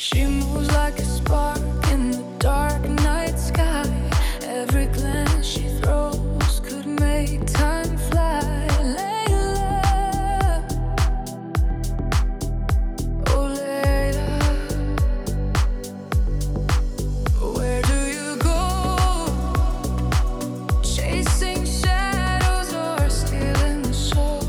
She moves like a spark in the dark night sky. Every glance she throws could make time fly. Layla, oh Layla, where do you go? Chasing shadows or stealing the soul?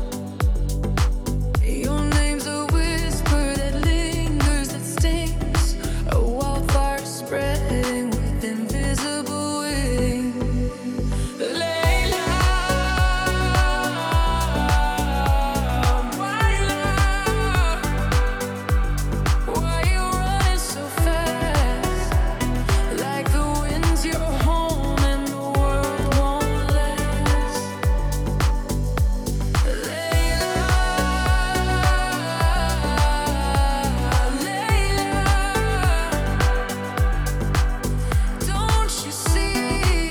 Your name's a whisper that lingers, that stings, a wildfire spreading with invisible wings. Layla, why you running so fast? Like the wind's your home and the world won't last. Layla, don't you see?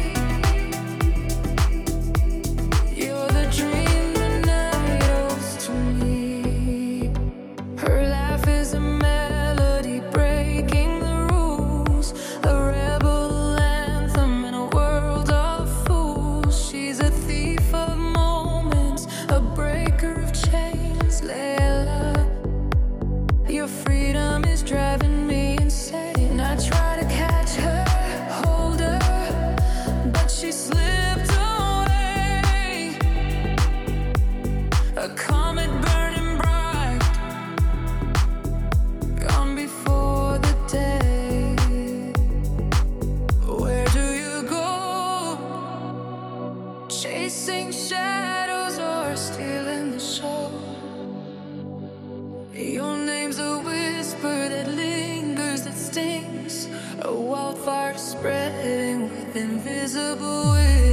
You're the dream the night owes to me. Her laugh is a melody breaking the rules, a rebel anthem in a world of fools. She's a thief of moments, a breaker of chains. Layla, your freedom is driving me insane. I try to catch her, hold her, but she slipped away. A comet burning bright, gone before the day. Where do you go? Chasing shadows or stealing the soul? Your name's a whisper that lingers, that stings, a wildfire spreading with invisible wind.